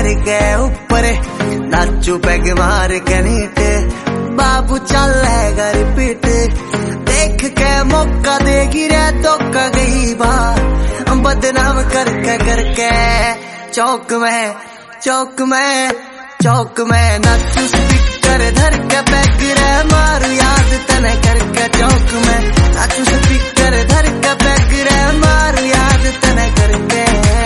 करके ऊपर नाचू पैग मार के नीचे बाबू चल है रिपीट देख के मौका देगी रे तो गई बार बदनाम करके चौक में नाचू स्पीकर धर के पैग रे मारू याद तने करके चौक में नाचू स्पीकर धर के पैग रे मारू याद तने करके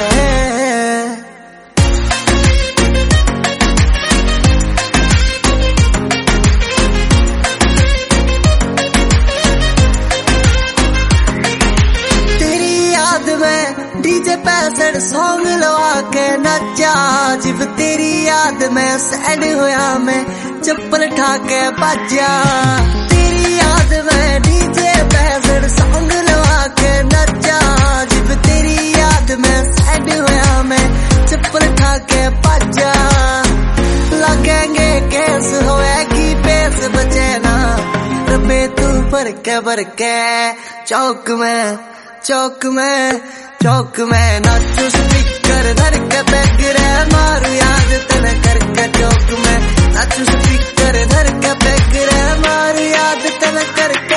डीजे पैसठ सॉन्ग लगा के नचा जिब तेरी याद में सैड होया मैं चप्पल ठा के बाजा तेरी याद में डीजे पैसठ सॉन्ग लगा के नचा जिब तेरी याद में सैड होया मैं चप्पल ठा के बाजा लगेंगे केस होएगी पेस बचे ना रबे तू भर के चौक में नाचू स्पीकर धर के पैग रे मारू याद तने करके चौक में नाचू स्पीकर धर के पैग रे मारू याद तने करके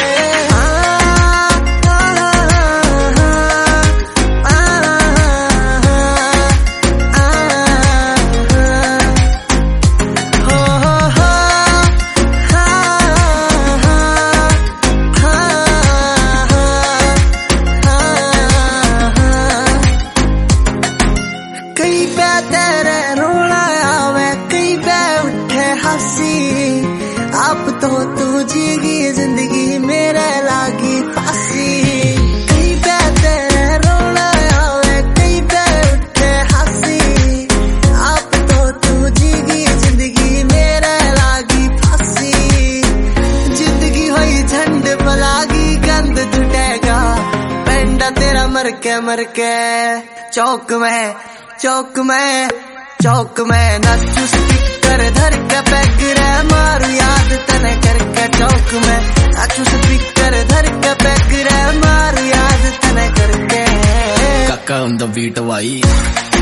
तेरे रोना आवे कई पे उठे हंसी अब तो तू जीगी जिंदगी मेरे लागी फांसी कई पे तेरे रोना आवे कई पे उठे हंसी अब तो तू जीगी जिंदगी मेरे लागी फांसी जिंदगी हुई झंड पलागी गंद टूटेगा पेंडा तेरा मर के चौक में नाचू स्पीकर धर के पैग रे मारू याद तने करके चौक में नाचू स्पीकर धर के पैग रे मारू याद तने करके काका on the beat भाई।